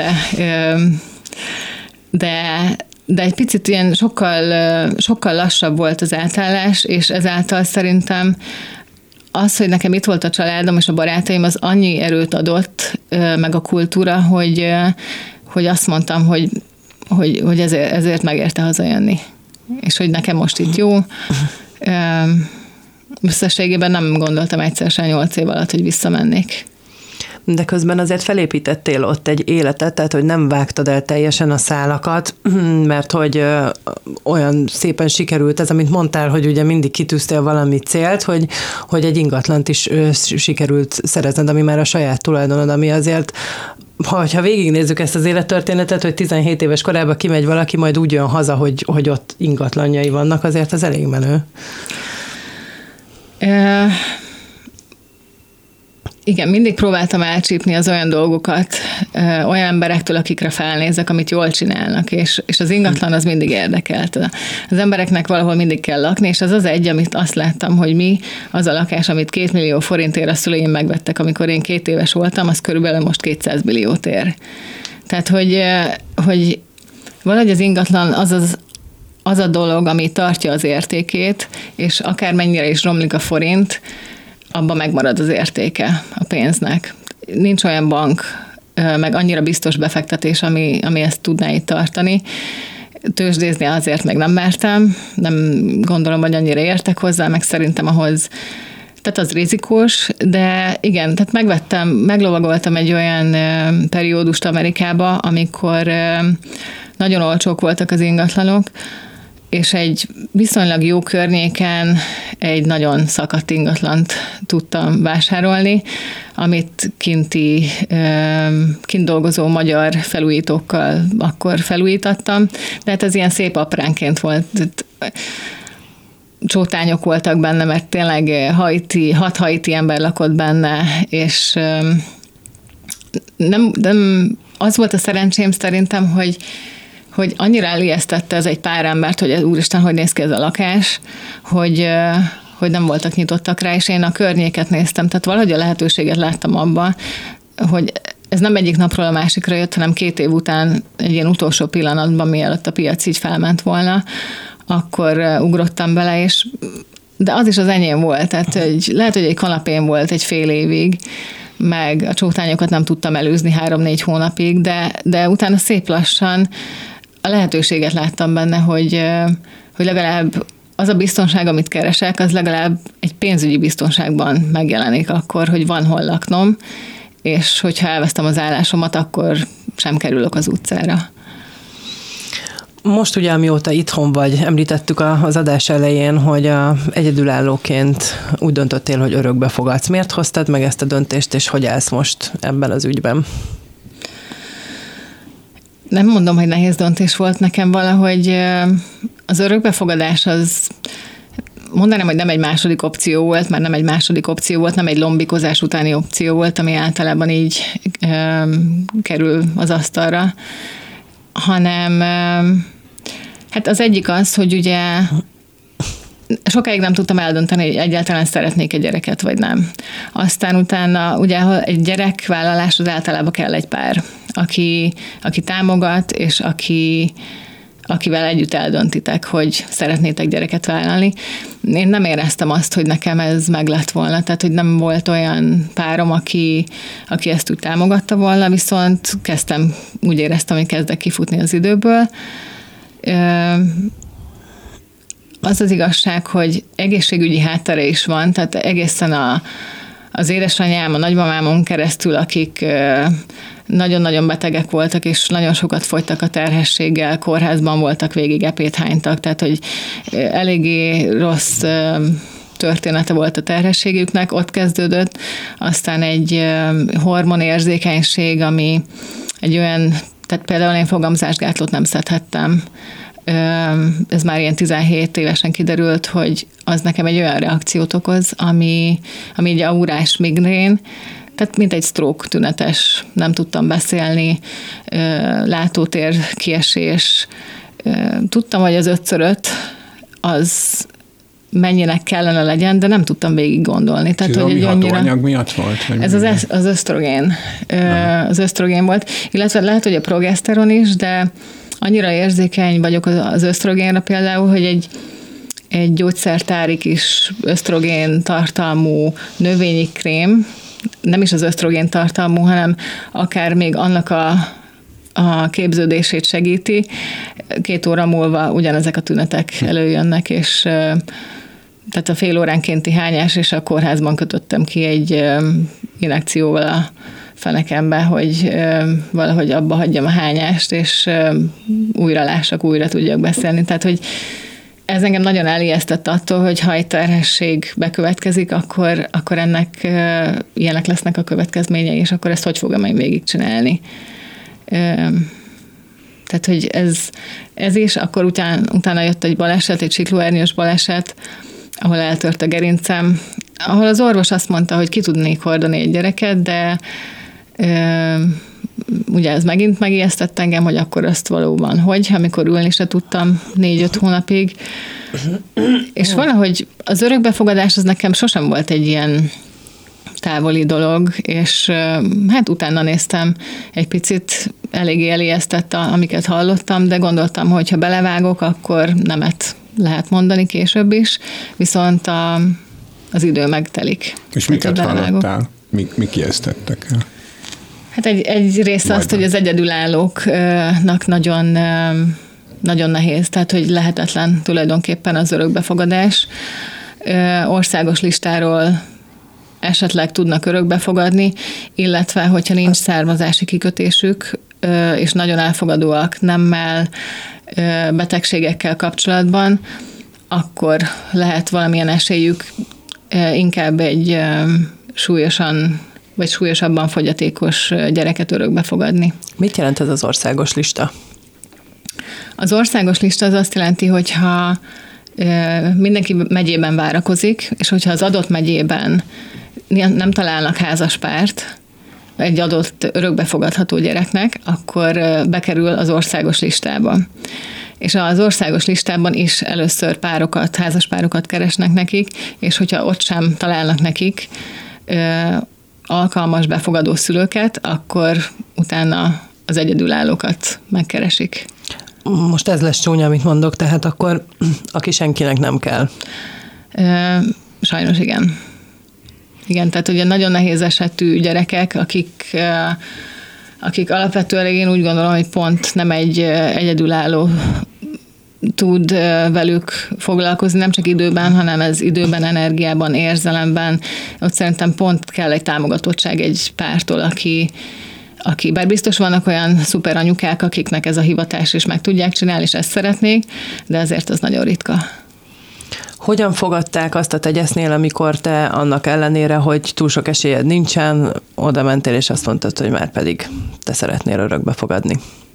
de egy picit ilyen sokkal lassabb volt az átállás, és ezáltal szerintem az, hogy nekem itt volt a családom és a barátaim, az annyi erőt adott, meg a kultúra, hogy azt mondtam, hogy ezért megérte hazajönni. És hogy nekem most itt jó. Összességében nem gondoltam egyszer sem 8 év alatt, hogy visszamennék. De közben azért felépítettél ott egy életet, tehát hogy nem vágtad el teljesen a szálakat, mert hogy olyan szépen sikerült ez, amit mondtál, hogy ugye mindig kitűztél valami célt, hogy egy ingatlant is sikerült szerezned, ami már a saját tulajdonod, ami azért ha végignézzük ezt az élettörténetet, hogy 17 éves korában kimegy valaki, majd úgy jön haza, hogy ott ingatlanjai vannak, azért az elég menő. Igen, mindig próbáltam elcsípni az olyan dolgokat olyan emberektől, akikre felnézek, amit jól csinálnak, és az ingatlan az mindig érdekelt. Az embereknek valahol mindig kell lakni, és az egy, amit azt láttam, hogy az a lakás, amit 2 millió forintért a szüleim megvettek, amikor én 2 éves voltam, az körülbelül most 200 milliót ér. Tehát, hogy valahogy az ingatlan az a dolog, ami tartja az értékét, és akármennyire is romlik a forint, abban megmarad az értéke a pénznek. Nincs olyan bank, meg annyira biztos befektetés, ami ezt tudná itt tartani. Tőzsdézni azért még nem mertem, nem gondolom, hogy annyira értek hozzá, meg szerintem ahhoz, tehát az rizikós, de igen, tehát meglovagoltam egy olyan periódust Amerikába, amikor nagyon olcsók voltak az ingatlanok, és egy viszonylag jó környéken egy nagyon szakadt ingatlant tudtam vásárolni, amit kint dolgozó magyar felújítókkal akkor felújítottam, de hát ez ilyen szép apránként volt. Csótányok voltak benne, mert tényleg 6 haiti ember lakott benne, és nem az volt a szerencsém szerintem, hogy annyira elijesztette ez egy pár embert, hogy úristen, hogy néz ki ez a lakás, hogy nem voltak nyitottak rá, és én a környéket néztem, tehát valahogy a lehetőséget láttam abban, hogy ez nem egyik napról a másikra jött, hanem 2 év után egy ilyen utolsó pillanatban, mielőtt a piac így felment volna, akkor ugrottam bele, de az is az enyém volt, tehát lehet, hogy egy kanapén volt egy fél évig, meg a csótányokat nem tudtam előzni 3-4 hónapig, de utána szép lassan a lehetőséget láttam benne, hogy legalább az a biztonság, amit keresek, az legalább egy pénzügyi biztonságban megjelenik akkor, hogy van hol laknom, és hogyha elvesztem az állásomat, akkor sem kerülök az utcára. Most ugye, amióta itthon vagy, említettük az adás elején, hogy egyedülállóként úgy döntöttél, hogy örökbe fogadsz. Miért hoztad meg ezt a döntést, és hogy állsz most ebben az ügyben? Nem mondom, hogy nehéz döntés volt nekem valahogy. Az örökbefogadás az, mondanám, hogy nem egy második opció volt, mert nem egy második opció volt, nem egy lombikozás utáni opció volt, ami általában így kerül az asztalra, hanem hát az egyik az, hogy ugye sokáig nem tudtam eldönteni, hogy egyáltalán szeretnék egy gyereket, vagy nem. Aztán utána ugye egy gyerekvállalás az általában kell egy pár, aki támogat, és akivel együtt eldöntitek, hogy szeretnétek gyereket vállalni. Én nem éreztem azt, hogy nekem ez meg lett volna, tehát hogy nem volt olyan párom, aki ezt úgy támogatta volna, viszont úgy éreztem, hogy kezdek kifutni az időből. Az az igazság, hogy egészségügyi háttere is van, tehát egészen az édesanyám, a nagymamámon keresztül, akik nagyon-nagyon betegek voltak, és nagyon sokat fogytak a terhességgel, kórházban voltak, végig epét hánytak, tehát hogy eléggé rossz története volt a terhességüknek, ott kezdődött, aztán egy hormonérzékenység, ami egy olyan, tehát például én fogamzásgátlót nem szedhettem, ez már ilyen 17 évesen kiderült, hogy az nekem egy olyan reakciót okoz, ami egy aurás migrén, tehát mint egy stroke tünetes, nem tudtam beszélni, látótér kiesés. Tudtam, hogy az 5x5 az mennyinek kellene legyen, de nem tudtam végig gondolni. Tehát, hogy egy hatóanyag miatt volt? Ez az ösztrogén. Az ösztrogén volt, illetve lehet, hogy a progeszteron is, de annyira érzékeny vagyok az ösztrogénre például, hogy egy gyógyszertári kis ösztrogén tartalmú növényi krém, nem is az ösztrogén tartalmú, hanem akár még annak a képződését segíti. 2 óra múlva ugyanezek a tünetek előjönnek, és tehát a fél óránkénti hányás, és a kórházban kötöttem ki egy injekcióval a fenekembe, hogy valahogy abba hagyjam a hányást, és újra lássak, újra tudjak beszélni. Tehát, hogy ez engem nagyon elijesztett attól, hogy ha egy terhesség bekövetkezik, akkor ennek ilyenek lesznek a következményei, és akkor ezt hogy fogom én végigcsinálni. Tehát, hogy ez is, akkor utána jött egy baleset, egy siklóernyős baleset, ahol eltört a gerincem, ahol az orvos azt mondta, hogy ki tudnék hordani egy gyereket, de ugye ez megint megijesztett engem, hogy akkor azt valóban amikor ülni se tudtam 4-5 hónapig. És valahogy az örökbefogadás az nekem sosem volt egy ilyen távoli dolog, és hát utána néztem egy picit, eléggé elijesztett, amiket hallottam, de gondoltam, hogy ha belevágok, akkor nemet lehet mondani később is, viszont az idő megtelik. És miket hallottál? Mik ijesztettek el? Hát egy része azt, hogy az egyedülállóknak nagyon, nagyon nehéz, tehát hogy lehetetlen tulajdonképpen az örökbefogadás. Országos listáról esetleg tudnak örökbefogadni, illetve hogyha nincs származási kikötésük, és nagyon elfogadóak nemmel, betegségekkel kapcsolatban, akkor lehet valamilyen esélyük inkább egy súlyosabban fogyatékos gyereket örökbefogadni. Mit jelent ez az országos lista? Az országos lista az azt jelenti, hogyha mindenki megyében várakozik, és hogyha az adott megyében nem találnak házaspárt egy adott örökbefogadható gyereknek, akkor bekerül az országos listába. És az országos listában is először házaspárokat keresnek nekik, és hogyha ott sem találnak nekik alkalmas befogadó szülőket, akkor utána az egyedülállókat megkeresik. Most ez lesz csúnya, amit mondok, tehát akkor aki senkinek nem kell. Sajnos igen. Igen, tehát ugye nagyon nehéz esetű gyerekek, akik alapvetően én úgy gondolom, hogy pont nem egy egyedülálló tud velük foglalkozni, nem csak időben, hanem ez időben, energiában, érzelemben. Ott szerintem pont kell egy támogatottság egy pártól, aki bár biztos vannak olyan szuper anyukák, akiknek ez a hivatás is meg tudják csinálni, és ezt szeretnék, de azért az nagyon ritka. Hogyan fogadták azt a tegyesznél, amikor te annak ellenére, hogy túl sok esélyed nincsen, oda mentél, és azt mondtad, hogy már pedig te szeretnél örökbe fogadni?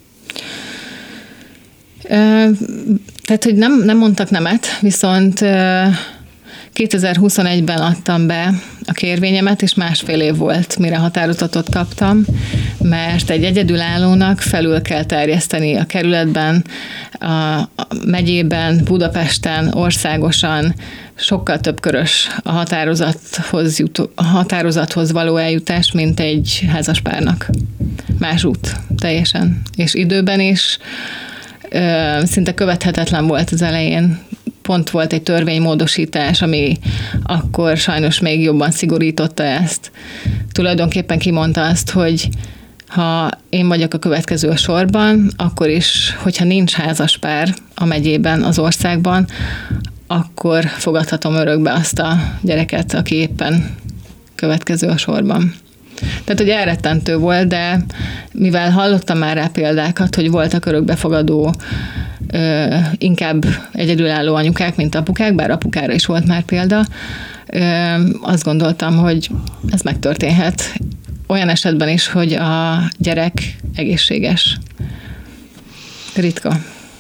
Tehát, hogy nem mondtak nemet, viszont 2021-ben adtam be a kérvényemet, és 1,5 év volt, mire határozatot kaptam, mert egy egyedülállónak felül kell terjeszteni a kerületben, a megyében, Budapesten, országosan sokkal több körös a határozathoz való eljutás, mint egy házaspárnak. Más út teljesen. És időben is szinte követhetetlen volt az elején. Pont volt egy törvénymódosítás, ami akkor sajnos még jobban szigorította ezt. Tulajdonképpen kimondta azt, hogy ha én vagyok a következő a sorban, akkor is, hogyha nincs házaspár a megyében, az országban, akkor fogadhatom örökbe azt a gyereket, aki éppen következő a sorban. Tehát, hogy elrettentő volt, de mivel hallottam már rá példákat, hogy voltak örökbefogadó inkább egyedülálló anyukák, mint apukák, bár apukára is volt már példa, azt gondoltam, hogy ez megtörténhet. Olyan esetben is, hogy a gyerek egészséges. Ritka.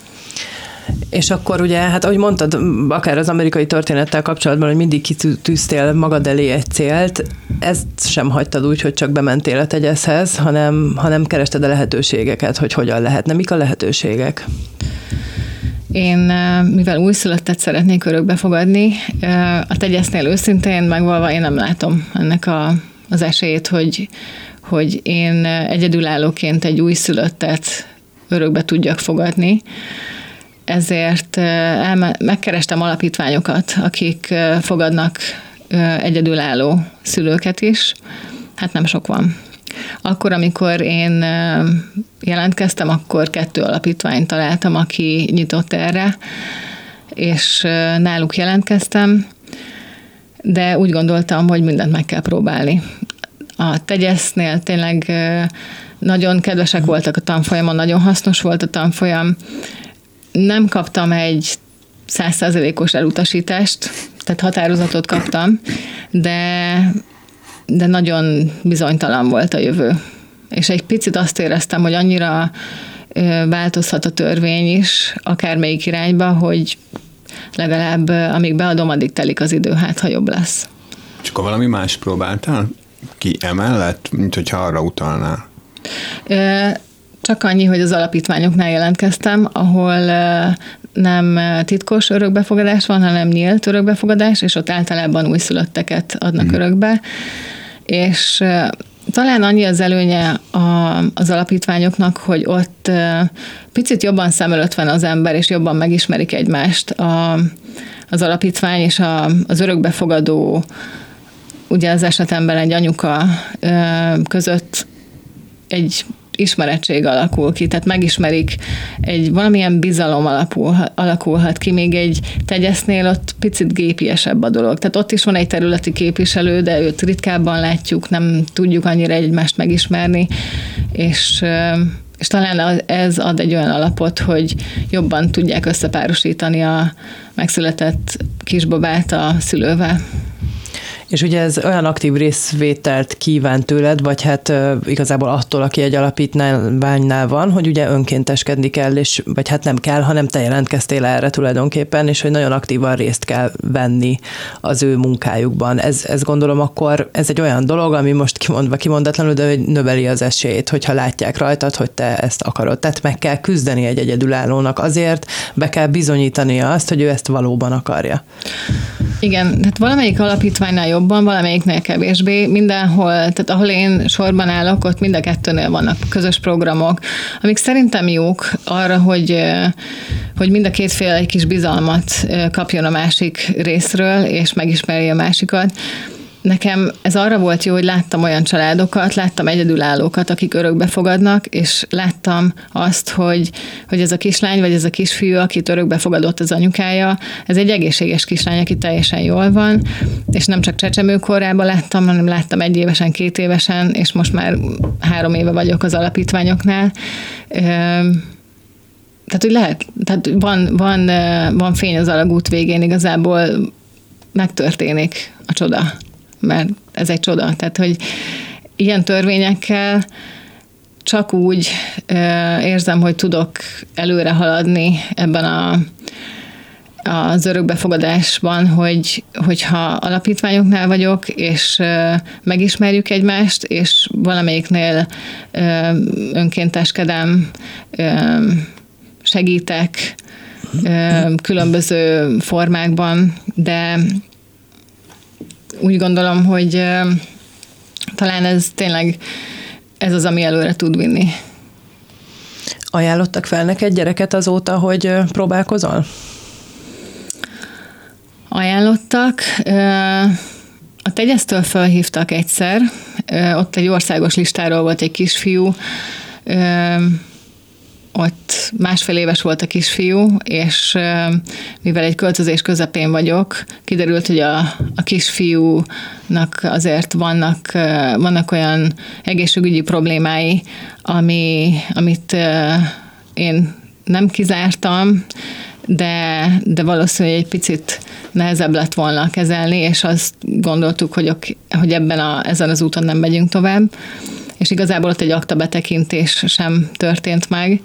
És akkor ugye, hát ahogy mondtad, akár az amerikai történettel kapcsolatban, hogy mindig kitűztél magad elé egy célt, ezt sem hagytad úgy, hogy csak bementél a tegyeszhez, hanem kerested a lehetőségeket, hogy hogyan lehetne. Mik a lehetőségek? Én, mivel újszülöttet szeretnék örökbe fogadni, a tegyesznél őszintén megvalva én nem látom ennek az esélyt, hogy én egyedülállóként egy újszülöttet örökbe tudjak fogadni. Ezért megkerestem alapítványokat, akik fogadnak egyedülálló szülőket is. Hát nem sok van. Akkor, amikor én jelentkeztem, akkor 2 alapítványt találtam, aki nyitott erre, és náluk jelentkeztem, de úgy gondoltam, hogy mindent meg kell próbálni. A tegyesznél tényleg nagyon kedvesek voltak a tanfolyamon, nagyon hasznos volt a tanfolyam. Nem kaptam egy 100%-os elutasítást, tehát határozatot kaptam, de nagyon bizonytalan volt a jövő. És egy picit azt éreztem, hogy annyira változhat a törvény is, akármelyik irányba, hogy legalább amíg beadom, addig telik az idő, hát ha jobb lesz. És akkor valami más próbáltál ki emellett, mint hogyha arra utalnál? Csak annyi, hogy az alapítványoknál jelentkeztem, ahol nem titkos örökbefogadás van, hanem nyílt örökbefogadás, és ott általában újszülötteket adnak örökbe. És talán annyi az előnye az alapítványoknak, hogy ott picit jobban szem előtt van az ember, és jobban megismerik egymást az alapítvány és az örökbefogadó, ugye az esetemben egy anyuka között egy ismerettség alakul ki, tehát megismerik, valamilyen bizalom alakulhat ki, még egy tegyesznél ott picit gépiesebb a dolog. Tehát ott is van egy területi képviselő, de őt ritkábban látjuk, nem tudjuk annyira egymást megismerni, és talán ez ad egy olyan alapot, hogy jobban tudják összepárosítani a megszületett kisbabát a szülővel. És ugye ez olyan aktív részvételt kíván tőled, vagy hát igazából attól, aki egy alapítványnál van, hogy ugye önkénteskedni kell, és vagy hát nem kell, hanem te jelentkeztél erre tulajdonképpen, és hogy nagyon aktívan részt kell venni az ő munkájukban. Ez gondolom akkor, ez egy olyan dolog, ami most kimondatlanul, de hogy növeli az esélyt, hogyha látják rajtad, hogy te ezt akarod. Tehát meg kell küzdeni egy egyedülállónak azért, be kell bizonyítania azt, hogy ő ezt valóban akarja. Igen, tehát valamelyik alapítványnál jobban, valamelyiknél kevésbé, mindenhol, tehát ahol én sorban állok, ott mind a kettőnél vannak közös programok, amik szerintem jók arra, hogy mind a két fél egy kis bizalmat kapjon a másik részről, és megismerje a másikat. Nekem ez arra volt jó, hogy láttam olyan családokat, láttam egyedülállókat, akik örökbe fogadnak, és láttam azt, hogy ez a kislány, vagy ez a kisfiú, akit örökbe fogadott az anyukája, ez egy egészséges kislány, aki teljesen jól van, és nem csak csecsemőkorában láttam, hanem láttam 1 évesen, 2 évesen, és most már 3 éve vagyok az alapítványoknál. Tehát, hogy lehet, tehát van fény az alagút végén, igazából megtörténik a csoda. Mert ez egy csoda. Tehát, hogy ilyen törvényekkel csak úgy érzem, hogy tudok előre haladni ebben az örökbefogadásban, hogyha alapítványoknál vagyok, és megismerjük egymást, és valamelyiknél önkénteskedem, segítek különböző formákban, de úgy gondolom, hogy talán ez tényleg ez az, ami előre tud vinni. Ajánlottak fel neked gyereket azóta, hogy próbálkozol? Ajánlottak. A Tegyesztől felhívtak egyszer. Ott egy országos listáról volt egy kisfiú. Ott 1,5 éves volt a kisfiú, és mivel egy költözés közepén vagyok, kiderült, hogy a kisfiúnak azért vannak olyan egészségügyi problémái, amit én nem kizártam, de valószínűleg egy picit nehezebb lett volna kezelni, és azt gondoltuk, hogy ezen az úton nem megyünk tovább. És igazából ott egy aktabetekintés sem történt meg.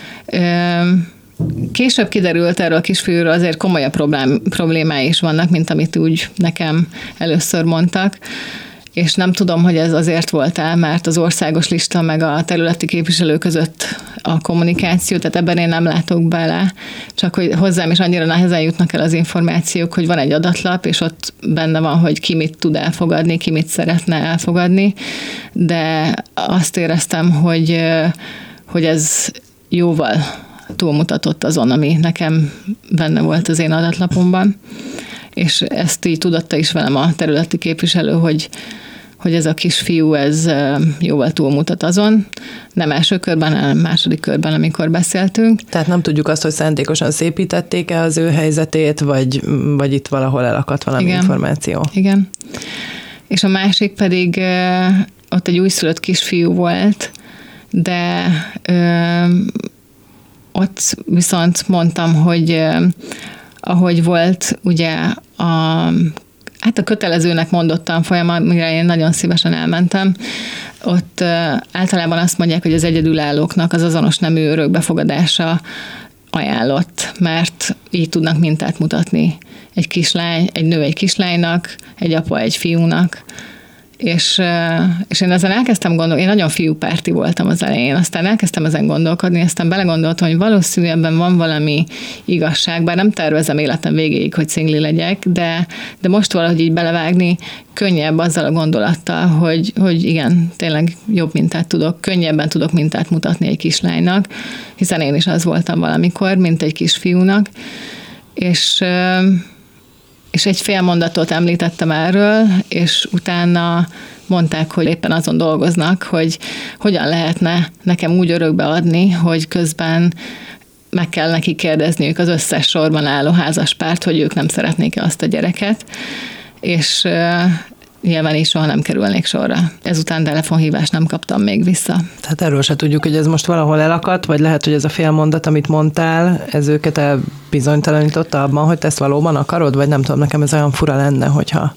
Később kiderült erről a kisfiúról, azért komolyabb problémái is vannak, mint amit úgy nekem először mondtak, és nem tudom, hogy ez azért volt el, mert az országos lista meg a területi képviselő között a kommunikáció, tehát ebben én nem látok bele, csak hogy hozzám is annyira nehezen jutnak el az információk, hogy van egy adatlap, és ott benne van, hogy ki mit tud elfogadni, ki mit szeretne elfogadni, de azt éreztem, hogy ez jóval túlmutatott azon, ami nekem benne volt az én adatlapomban, és ezt így tudatta is velem a területi képviselő, hogy ez a kisfiú, ez jóval túlmutat azon. Nem első körben, hanem második körben, amikor beszéltünk. Tehát nem tudjuk azt, hogy szándékosan szépítették-e az ő helyzetét, vagy itt valahol elakadt valami információ. Igen. És a másik pedig ott egy újszülött kisfiú volt, de ott viszont mondtam, hogy ahogy volt ugye a kötelezőnek mondott tanfolyam, amire én nagyon szívesen elmentem, ott általában azt mondják, hogy az egyedülállóknak az azonos nemű örökbefogadása ajánlott, mert így tudnak mintát mutatni egy nő egy kislánynak, egy apa egy fiúnak, és én ezen elkezdtem gondolni, én nagyon fiúpárti voltam az elején, aztán elkezdtem ezen gondolkodni, aztán belegondoltam, hogy valószínűleg ebben van valami igazság, bár nem tervezem életem végéig, hogy szingli legyek, de most valahogy így belevágni könnyebb azzal a gondolattal, hogy igen, tényleg jobb mintát könnyebben tudok mintát mutatni egy kislánynak, hiszen én is az voltam valamikor, mint egy kisfiúnak, és egy fél mondatot említettem erről, és utána mondták, hogy éppen azon dolgoznak, hogy hogyan lehetne nekem úgy örökbe adni, hogy közben meg kell neki kérdezniük az összes sorban álló házaspárt, hogy ők nem szeretnék-e azt a gyereket, és nyilván is soha nem kerülnék sorra. Ezután telefonhívást nem kaptam még vissza. Tehát erről se tudjuk, hogy ez most valahol elakadt, vagy lehet, hogy ez a fél mondat, amit mondtál, ez őket elbizonytalanította abban, hogy te ezt valóban akarod, vagy nem tudom, nekem ez olyan fura lenne, hogyha...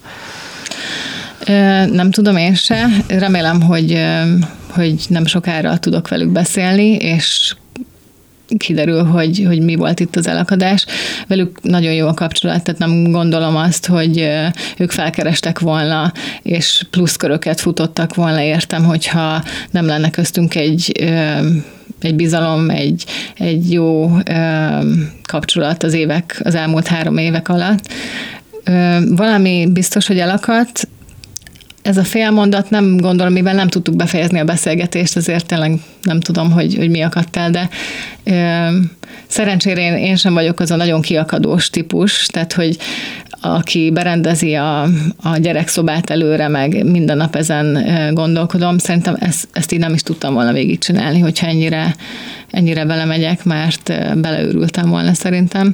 Nem tudom én se. Remélem, hogy nem sokára tudok velük beszélni, és kiderül, hogy mi volt itt az elakadás. Velük nagyon jó a kapcsolat, tehát nem gondolom azt, hogy ők felkerestek volna, és pluszköröket futottak volna, értem, hogyha nem lenne köztünk egy bizalom, egy jó kapcsolat az elmúlt 3 évek alatt. Valami biztos, hogy elakadt. Ez a félmondat nem gondolom, mivel nem tudtuk befejezni a beszélgetést, ezért tényleg nem tudom, hogy mi akadt el, de szerencsére én sem vagyok az a nagyon kiakadós típus, tehát hogy aki berendezi a gyerekszobát előre, meg minden nap ezen gondolkodom, szerintem ezt így nem is tudtam volna végigcsinálni, hogyha ennyire belemegyek, mert beleőrültem volna szerintem.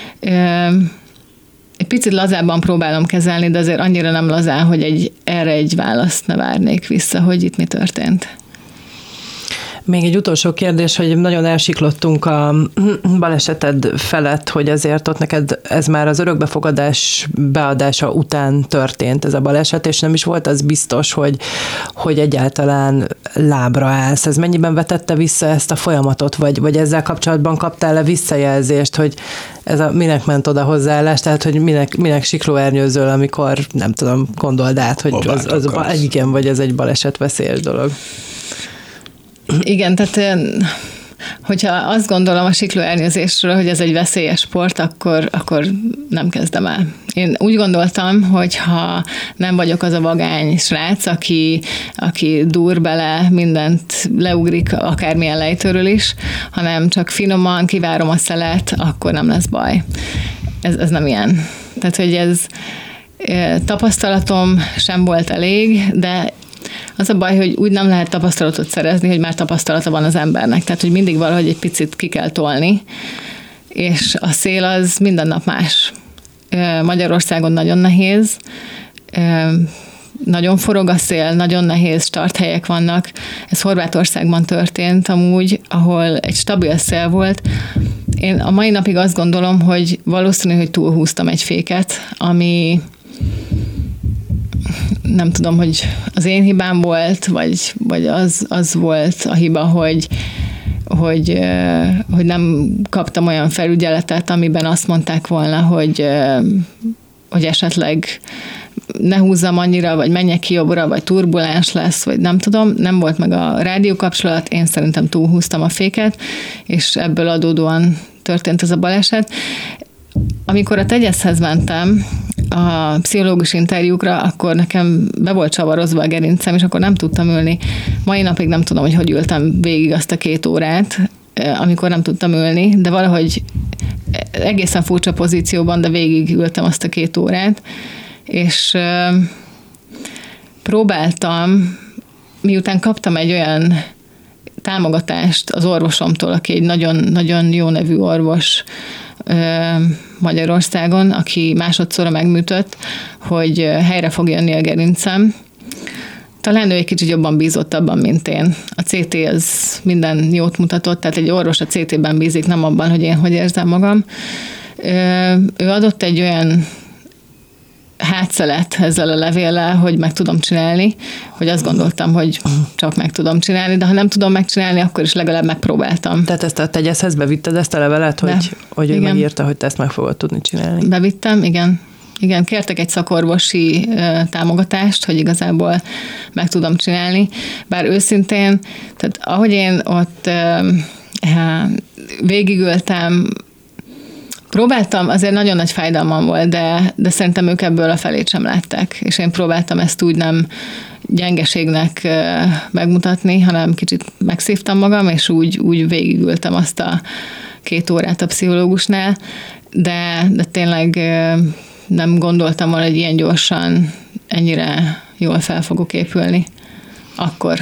Egy picit lazábban próbálom kezelni, de azért annyira nem lazán, hogy erre egy választ ne várnék vissza, hogy itt mi történt. Még egy utolsó kérdés, hogy nagyon elsiklottunk a baleseted felett, hogy ezért ott neked ez már az örökbefogadás beadása után történt ez a baleset, és nem is volt az biztos, hogy egyáltalán lábra állsz. Ez mennyiben vetette vissza ezt a folyamatot, vagy ezzel kapcsolatban kaptál-e visszajelzést, hogy minek ment oda hozzáállás, tehát hogy minek siklóernyőzöl, amikor nem tudom, gondold át, hogy igen, vagy ez egy balesetveszélyes dolog. Igen, tehát hogyha azt gondolom a siklóernyőzésről, hogy ez egy veszélyes sport, akkor nem kezdem el. Én úgy gondoltam, hogy ha nem vagyok az a vagány srác, aki dur bele, mindent leugrik akármilyen lejtőről is, hanem csak finoman kivárom a szelet, akkor nem lesz baj. Ez nem ilyen. Tehát, hogy ez tapasztalatom sem volt elég, de az a baj, hogy úgy nem lehet tapasztalatot szerezni, hogy már tapasztalata van az embernek. Tehát, hogy mindig valahogy egy picit ki kell tolni, és a szél az minden nap más. Magyarországon nagyon nehéz, nagyon forog a szél, nagyon nehéz starthelyek vannak. Ez Horvátországban történt amúgy, ahol egy stabil szél volt. Én a mai napig azt gondolom, hogy valószínű, hogy túlhúztam egy féket, ami nem tudom, hogy az én hibám volt, vagy az volt a hiba, hogy nem kaptam olyan felügyeletet, amiben azt mondták volna, hogy esetleg ne húzzam annyira, vagy menjek ki jobbra, vagy turbulens lesz, vagy nem tudom, nem volt meg a rádiókapcsolat, én szerintem túlhúztam a féket, és ebből adódóan történt ez a baleset. Amikor a Tegyeszhez mentem a pszichológus interjúkra, akkor nekem be volt csavarozva a gerincem, és akkor nem tudtam ülni. Mai napig nem tudom, hogy ültem végig azt a 2 órát, amikor nem tudtam ülni, de valahogy egészen furcsa pozícióban, de végig ültem azt a 2 órát, és próbáltam, miután kaptam egy olyan támogatást az orvosomtól, aki egy nagyon-nagyon jó nevű orvos Magyarországon, aki másodszorra megműtött, hogy helyre fog jönni a gerincem. Talán ő egy kicsit jobban bízott abban, mint én. A CT az minden jót mutatott, tehát egy orvos a CT-ben bízik, nem abban, hogy én hogy érzem magam. Ő adott egy olyan hátszelet ezzel a levéllel, hogy meg tudom csinálni, hogy azt gondoltam, hogy csak meg tudom csinálni, de ha nem tudom megcsinálni, akkor is legalább megpróbáltam. Tehát ezt a tegyeszhez bevitted ezt a levelet, hogy ő megírta, hogy te ezt meg fogod tudni csinálni? Bevittem, igen. Igen, kértek egy szakorvosi támogatást, hogy igazából meg tudom csinálni, bár őszintén, tehát ahogy én ott végigültem, próbáltam, azért nagyon nagy fájdalmam volt, de szerintem ők ebből a felét sem látták, és én próbáltam ezt úgy nem gyengeségnek megmutatni, hanem kicsit megszívtam magam, és úgy végigültem azt a 2 órát a pszichológusnál, de tényleg nem gondoltam volna, hogy ilyen gyorsan, ennyire jól fel fogok épülni. Akkor.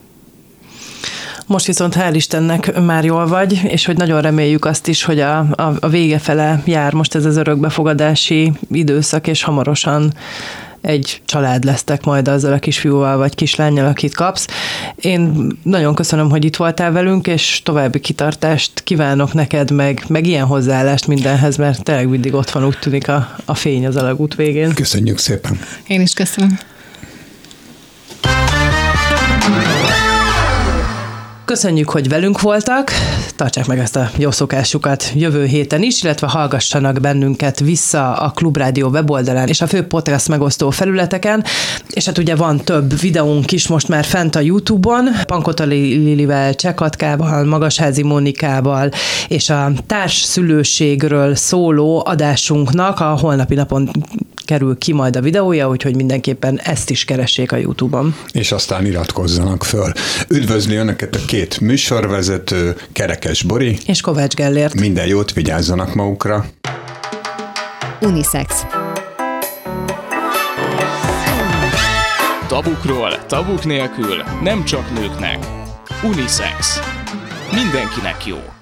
Most viszont hál' Istennek már jól vagy, és hogy nagyon reméljük azt is, hogy a vége fele jár most ez az örökbefogadási időszak, és hamarosan egy család lesztek majd azzal a kisfiúval vagy kislánnyal, akit kapsz. Én nagyon köszönöm, hogy itt voltál velünk, és további kitartást kívánok neked, meg ilyen hozzáállást mindenhez, mert tényleg mindig ott van, úgy tűnik a fény az alagút végén. Köszönjük szépen. Én is köszönöm. Köszönjük, hogy velünk voltak, tartsák meg ezt a jó szokásukat jövő héten is, illetve hallgassanak bennünket vissza a Klubrádió weboldalán és a fő podcast megosztó felületeken, és hát ugye van több videónk is most már fent a YouTube-on, Pankota Lilivel, Csekatkával, Magasházi Monikával, és a társszülőségről szóló adásunknak a holnapi napon kerül ki majd a videója, úgyhogy mindenképpen ezt is keressék a YouTube-on. És aztán iratkozzanak föl. Üdvözli önöket a 2 műsorvezető, Kerekes Bori és Kovács Gellért. Minden jót, vigyázzanak magukra. Unisex. Tabukról, tabuk nélkül, nem csak nőknek. Unisex. Mindenkinek jó.